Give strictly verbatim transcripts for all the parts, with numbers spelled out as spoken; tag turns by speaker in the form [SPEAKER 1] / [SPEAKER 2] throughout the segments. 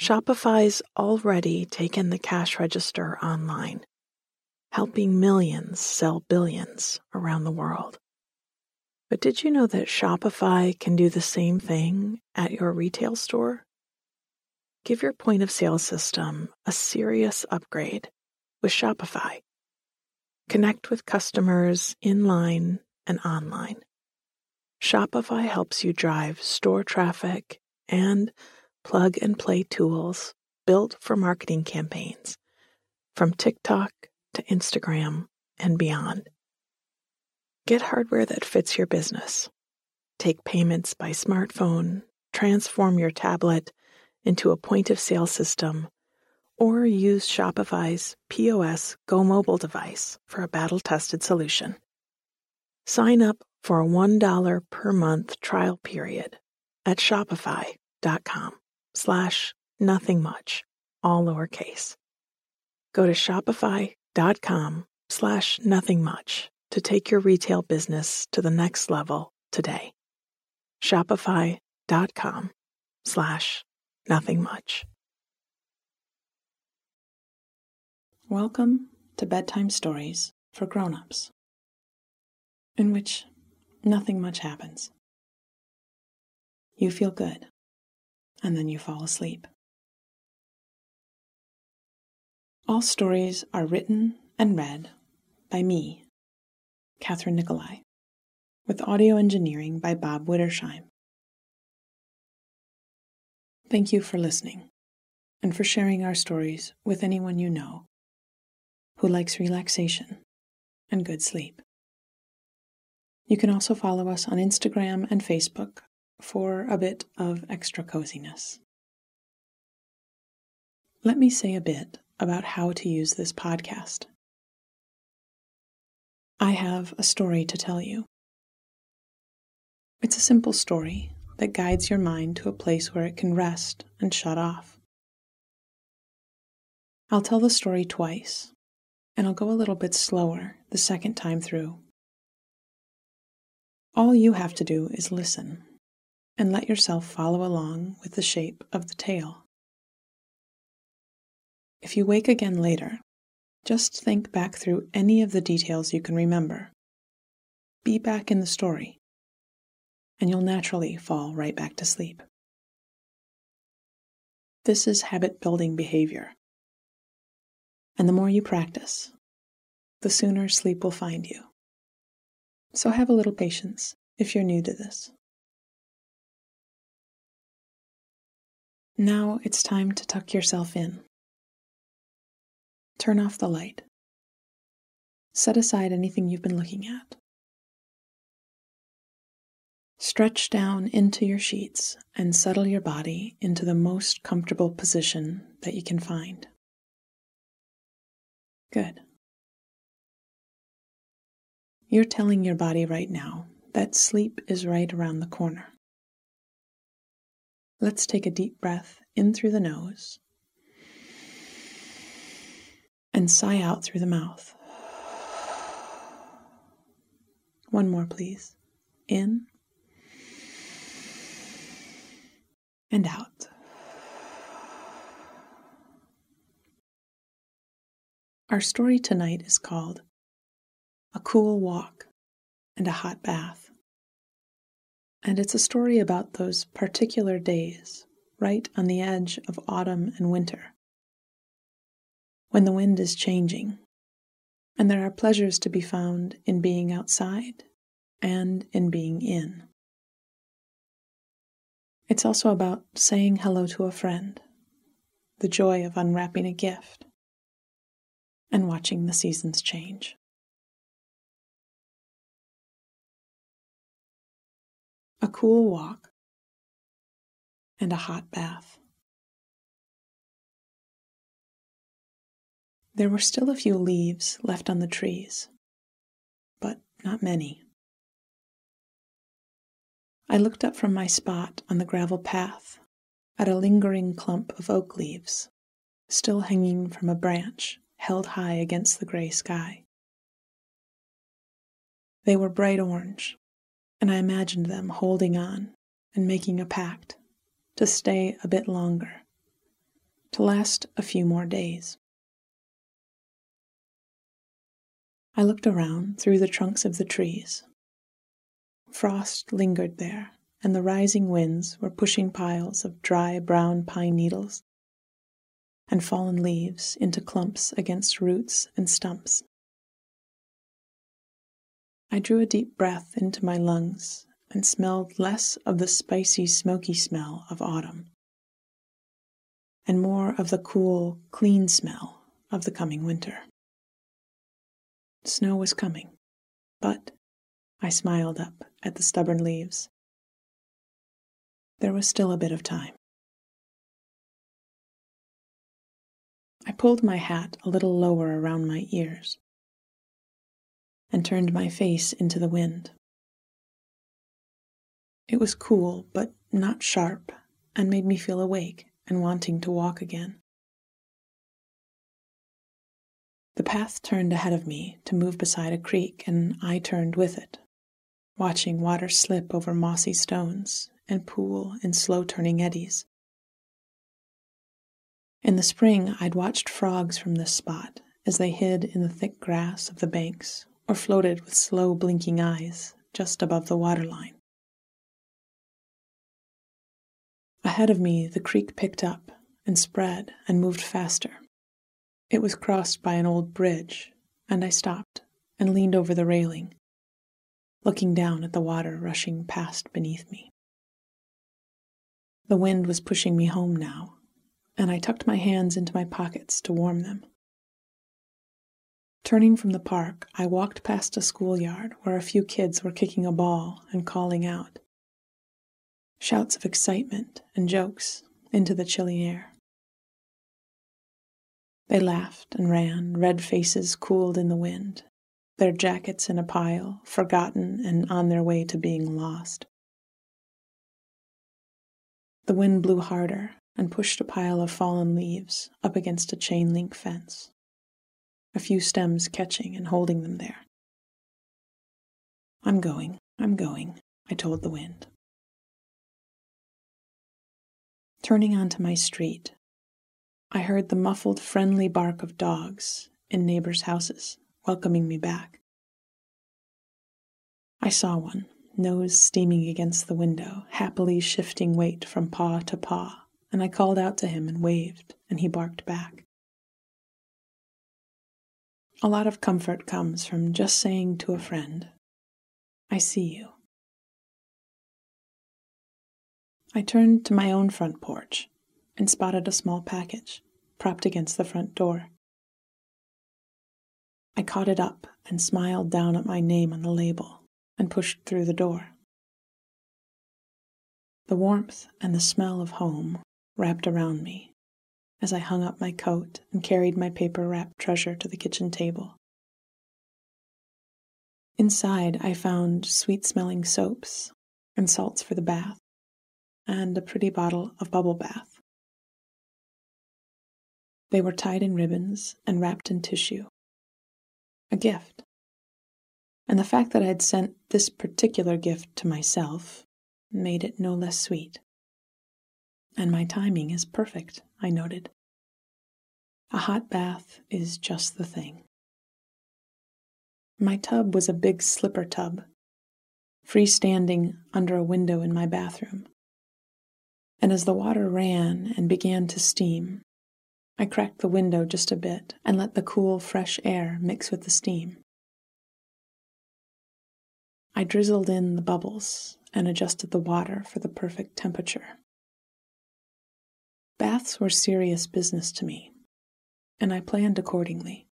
[SPEAKER 1] Shopify's already taken the cash register online, helping millions sell billions around the world. But did you know that Shopify can do the same thing at your retail store? Give your point of sale system a serious upgrade with Shopify. Connect with customers in-line and online. Shopify helps you drive store traffic and plug-and-play tools built for marketing campaigns, from TikTok to Instagram and beyond. Get hardware that fits your business. Take payments by smartphone, transform your tablet into a point-of-sale system, or use Shopify's P O S Go Mobile device for a battle-tested solution. Sign up for a one dollar per month trial period at shopify.com slash nothing much, all lowercase. Go to shopify.com slash nothing much to take your retail business to the next level today. Shopify.com slash nothing much. Welcome to Bedtime Stories for Grown-ups, in which nothing much happens. You feel good, and then you fall asleep. All stories are written and read by me, Catherine Nicolai, with audio engineering by Bob Wittersheim. Thank you for listening, and for sharing our stories with anyone you know who likes relaxation and good sleep. You can also follow us on Instagram and Facebook for a bit of extra coziness. Let me say a bit about how to use this podcast. I have a story to tell you. It's a simple story that guides your mind to a place where it can rest and shut off. I'll tell the story twice, and I'll go a little bit slower the second time through. All you have to do is listen and let yourself follow along with the shape of the tale. If you wake again later, just think back through any of the details you can remember. Be back in the story, and you'll naturally fall right back to sleep. This is habit-building behavior, and the more you practice, the sooner sleep will find you. So have a little patience if you're new to this. Now it's time to tuck yourself in. Turn off the light. Set aside anything you've been looking at. Stretch down into your sheets and settle your body into the most comfortable position that you can find. Good. You're telling your body right now that sleep is right around the corner. Let's take a deep breath in through the nose and sigh out through the mouth. One more, please. In and out. Our story tonight is called A Cool Walk and a Hot Bath. And it's a story about those particular days, right on the edge of autumn and winter, when the wind is changing, and there are pleasures to be found in being outside and in being in. It's also about saying hello to a friend, the joy of unwrapping a gift, and watching the seasons change. A cool walk and a hot bath. There were still a few leaves left on the trees, but not many. I looked up from my spot on the gravel path at a lingering clump of oak leaves, still hanging from a branch held high against the gray sky. They were bright orange, and I imagined them holding on and making a pact to stay a bit longer, to last a few more days. I looked around through the trunks of the trees. Frost lingered there, and the rising winds were pushing piles of dry brown pine needles and fallen leaves into clumps against roots and stumps. I drew a deep breath into my lungs and smelled less of the spicy, smoky smell of autumn, and more of the cool, clean smell of the coming winter. Snow was coming, but I smiled up at the stubborn leaves. There was still a bit of time. I pulled my hat a little lower around my ears and turned my face into the wind. It was cool, but not sharp, and made me feel awake and wanting to walk again. The path turned ahead of me to move beside a creek, and I turned with it, watching water slip over mossy stones and pool in slow-turning eddies. In the spring, I'd watched frogs from this spot as they hid in the thick grass of the banks or floated with slow blinking eyes just above the waterline. Ahead of me, the creek picked up and spread and moved faster. It was crossed by an old bridge, and I stopped and leaned over the railing, looking down at the water rushing past beneath me. The wind was pushing me home now, and I tucked my hands into my pockets to warm them. Turning from the park, I walked past a schoolyard where a few kids were kicking a ball and calling out. Shouts of excitement and jokes into the chilly air. They laughed and ran, red faces cooled in the wind, their jackets in a pile, forgotten and on their way to being lost. The wind blew harder and pushed a pile of fallen leaves up against a chain-link fence, a few stems catching and holding them there. I'm going, I'm going, I told the wind. Turning onto my street, I heard the muffled, friendly bark of dogs in neighbors' houses, welcoming me back. I saw one, nose steaming against the window, happily shifting weight from paw to paw, and I called out to him and waved, and he barked back. A lot of comfort comes from just saying to a friend, I see you. I turned to my own front porch and spotted a small package propped against the front door. I caught it up and smiled down at my name on the label and pushed through the door. The warmth and the smell of home wrapped around me as I hung up my coat and carried my paper-wrapped treasure to the kitchen table. Inside, I found sweet-smelling soaps and salts for the bath, and a pretty bottle of bubble bath. They were tied in ribbons and wrapped in tissue. A gift. And the fact that I had sent this particular gift to myself made it no less sweet. And my timing is perfect, I noted. A hot bath is just the thing. My tub was a big slipper tub, freestanding under a window in my bathroom. And as the water ran and began to steam, I cracked the window just a bit and let the cool, fresh air mix with the steam. I drizzled in the bubbles and adjusted the water for the perfect temperature. Baths were serious business to me, and I planned accordingly.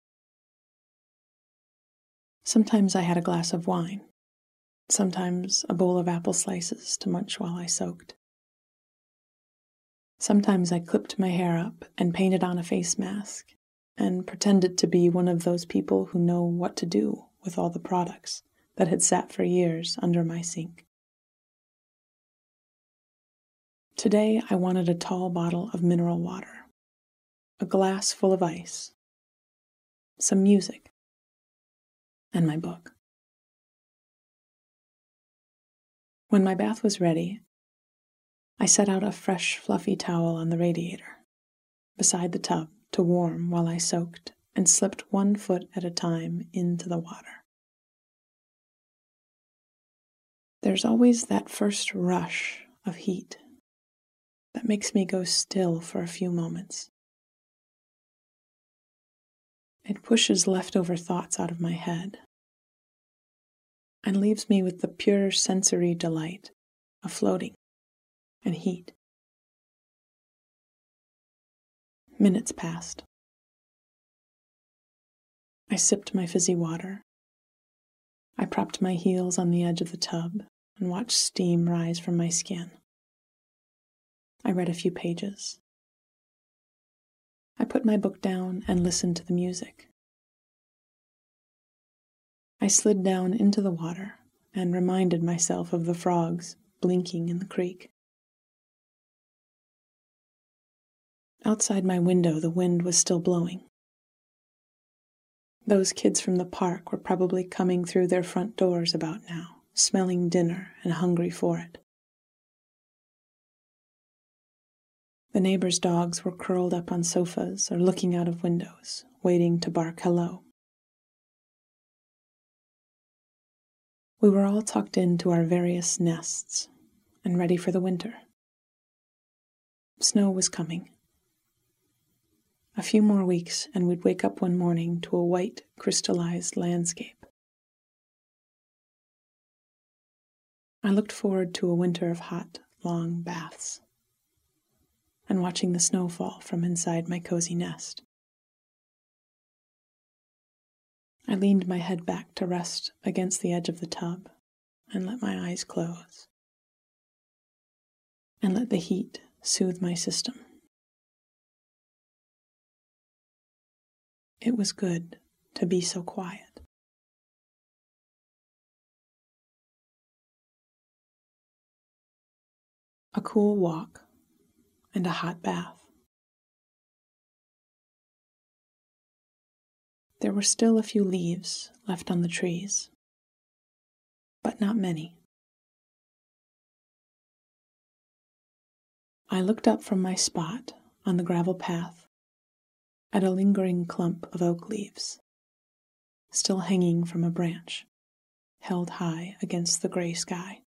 [SPEAKER 1] Sometimes I had a glass of wine, sometimes a bowl of apple slices to munch while I soaked. Sometimes I clipped my hair up and painted on a face mask and pretended to be one of those people who know what to do with all the products that had sat for years under my sink. Today I wanted a tall bottle of mineral water, a glass full of ice, some music, and my book. When my bath was ready, I set out a fresh, fluffy towel on the radiator beside the tub to warm while I soaked and slipped one foot at a time into the water. There's always that first rush of heat that makes me go still for a few moments. It pushes leftover thoughts out of my head and leaves me with the pure sensory delight of floating and heat. Minutes passed. I sipped my fizzy water. I propped my heels on the edge of the tub and watched steam rise from my skin. I read a few pages. I put my book down and listened to the music. I slid down into the water and reminded myself of the frogs blinking in the creek. Outside my window, the wind was still blowing. Those kids from the park were probably coming through their front doors about now, smelling dinner and hungry for it. The neighbors' dogs were curled up on sofas or looking out of windows, waiting to bark hello. We were all tucked into our various nests and ready for the winter. Snow was coming. A few more weeks and we'd wake up one morning to a white, crystallized landscape. I looked forward to a winter of hot, long baths and watching the snow fall from inside my cozy nest. I leaned my head back to rest against the edge of the tub and let my eyes close and let the heat soothe my system. It was good to be so quiet. A cool walk and a hot bath. There were still a few leaves left on the trees, but not many. I looked up from my spot on the gravel path at a lingering clump of oak leaves, still hanging from a branch, held high against the gray sky.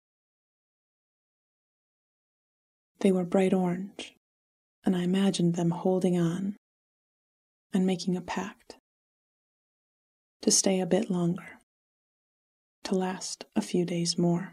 [SPEAKER 1] They were bright orange, and I imagined them holding on and making a pact to stay a bit longer, to last a few days more.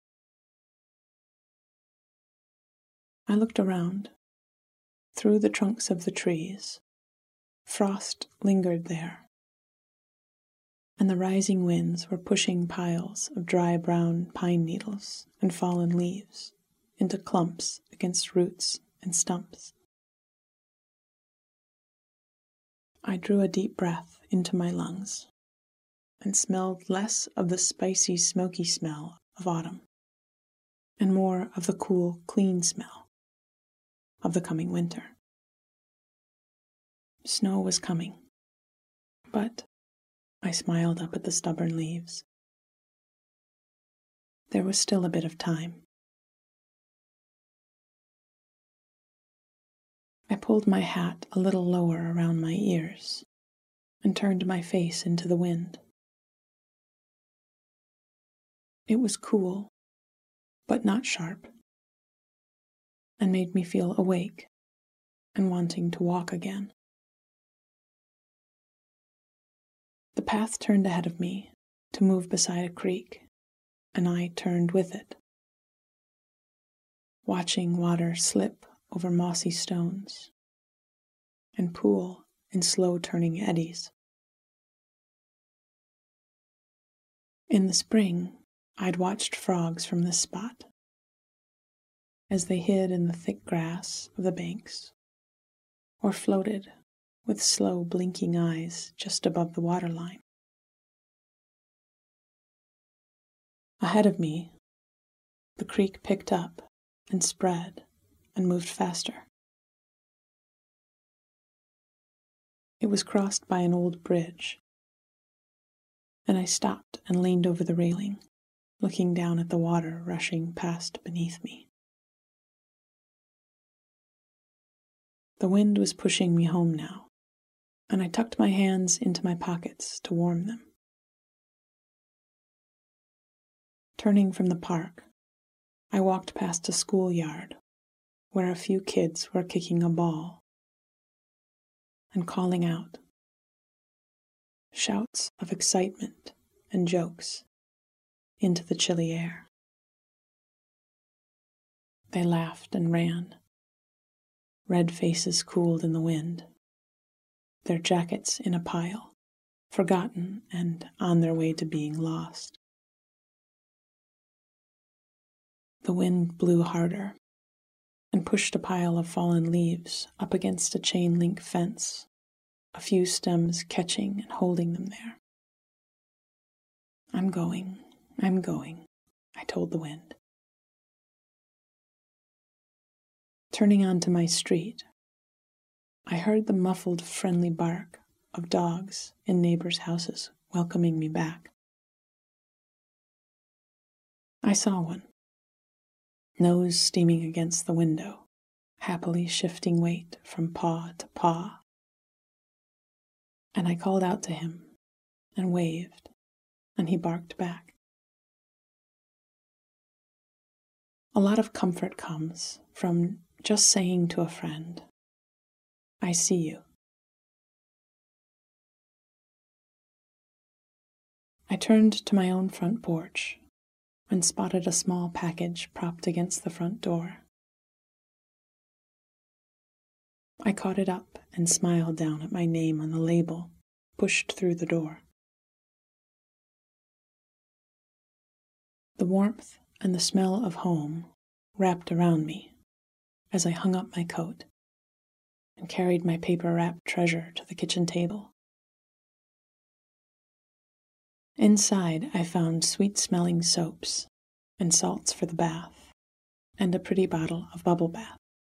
[SPEAKER 1] I looked around. Through the trunks of the trees, frost lingered there, and the rising winds were pushing piles of dry brown pine needles and fallen leaves into clumps against roots and stumps. I drew a deep breath into my lungs and smelled less of the spicy, smoky smell of autumn and more of the cool, clean smell of the coming winter. Snow was coming, but I smiled up at the stubborn leaves. There was still a bit of time. I pulled my hat a little lower around my ears and turned my face into the wind. It was cool, but not sharp, and made me feel awake and wanting to walk again. The path turned ahead of me to move beside a creek, and I turned with it, watching water slip over mossy stones and pool in slow-turning eddies. In the spring, I'd watched frogs from this spot as they hid in the thick grass of the banks or floated with slow blinking eyes just above the waterline. Ahead of me, the creek picked up and spread and moved faster. It was crossed by an old bridge, and I stopped and leaned over the railing, looking down at the water rushing past beneath me. The wind was pushing me home now, and I tucked my hands into my pockets to warm them. Turning from the park, I walked past a schoolyard where a few kids were kicking a ball and calling out. Shouts of excitement and jokes into the chilly air. They laughed and ran. Red faces cooled in the wind, their jackets in a pile, forgotten and on their way to being lost. The wind blew harder and pushed a pile of fallen leaves up against a chain-link fence, a few stems catching and holding them there. I'm going, I'm going, I told the wind. Turning onto my street, I heard the muffled, friendly bark of dogs in neighbors' houses welcoming me back. I saw one, nose steaming against the window, happily shifting weight from paw to paw. And I called out to him and waved, and he barked back. A lot of comfort comes from just saying to a friend, I see you. I turned to my own front porch and spotted a small package propped against the front door. I caught it up and smiled down at my name on the label, pushed through the door. The warmth and the smell of home wrapped around me as I hung up my coat and carried my paper-wrapped treasure to the kitchen table. Inside, I found sweet-smelling soaps and salts for the bath and a pretty bottle of bubble bath.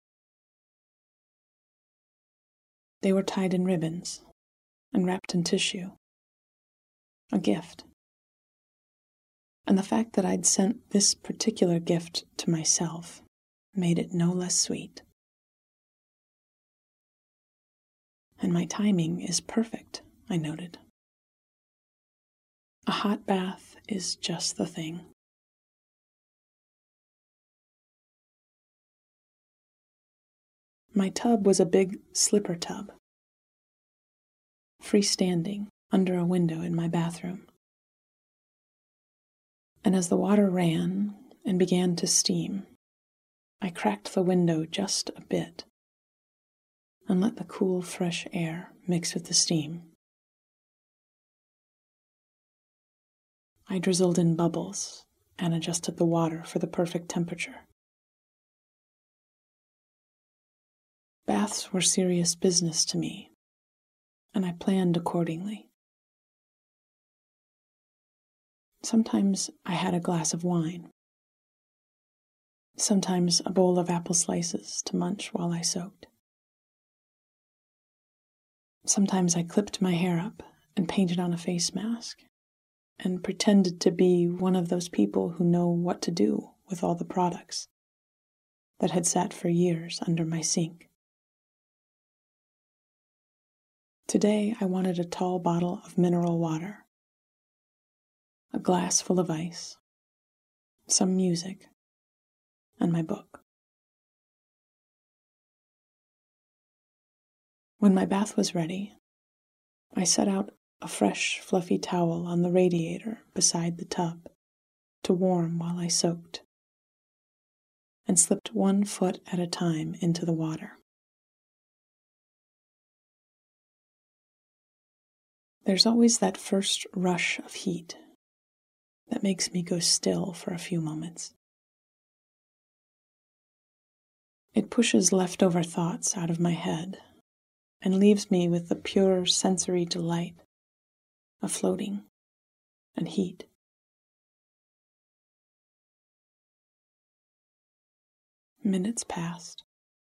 [SPEAKER 1] They were tied in ribbons and wrapped in tissue. A gift. And the fact that I'd sent this particular gift to myself made it no less sweet. And my timing is perfect, I noted. A hot bath is just the thing. My tub was a big slipper tub, freestanding under a window in my bathroom. And as the water ran and began to steam, I cracked the window just a bit and let the cool, fresh air mix with the steam. I drizzled in bubbles and adjusted the water for the perfect temperature. Baths were serious business to me, and I planned accordingly. Sometimes I had a glass of wine. Sometimes a bowl of apple slices to munch while I soaked. Sometimes I clipped my hair up and painted on a face mask and pretended to be one of those people who know what to do with all the products that had sat for years under my sink. Today I wanted a tall bottle of mineral water, a glass full of ice, some music, and my book. When my bath was ready, I set out a fresh, fluffy towel on the radiator beside the tub to warm while I soaked, and slipped one foot at a time into the water. There's always that first rush of heat that makes me go still for a few moments. It pushes leftover thoughts out of my head and leaves me with the pure sensory delight of floating and heat. Minutes passed.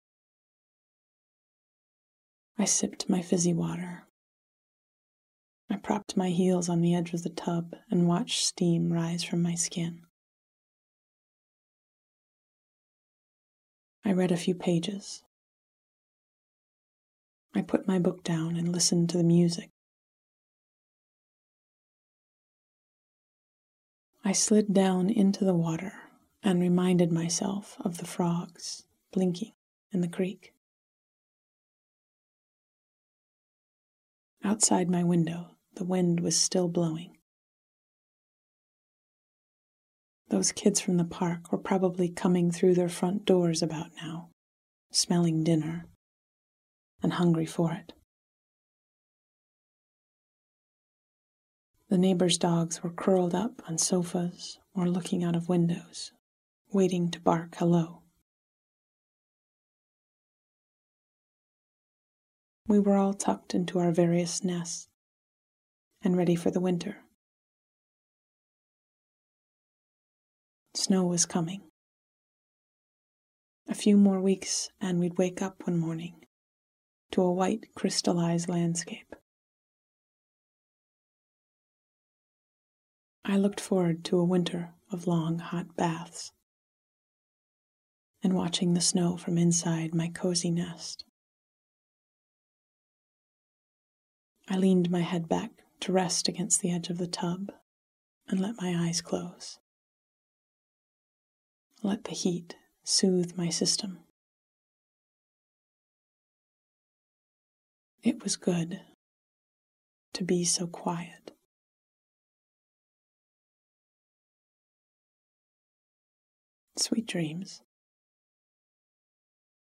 [SPEAKER 1] I sipped my fizzy water. I propped my heels on the edge of the tub and watched steam rise from my skin. I read a few pages, I put my book down and listened to the music. I slid down into the water and reminded myself of the frogs blinking in the creek. Outside my window, the wind was still blowing. Those kids from the park were probably coming through their front doors about now, smelling dinner and hungry for it. The neighbors' dogs were curled up on sofas or looking out of windows, waiting to bark hello. We were all tucked into our various nests and ready for the winter. Snow was coming. A few more weeks and we'd wake up one morning to a white crystallized landscape. I looked forward to a winter of long, hot baths and watching the snow from inside my cozy nest. I leaned my head back to rest against the edge of the tub and let my eyes close. Let the heat soothe my system. It was good to be so quiet. Sweet dreams.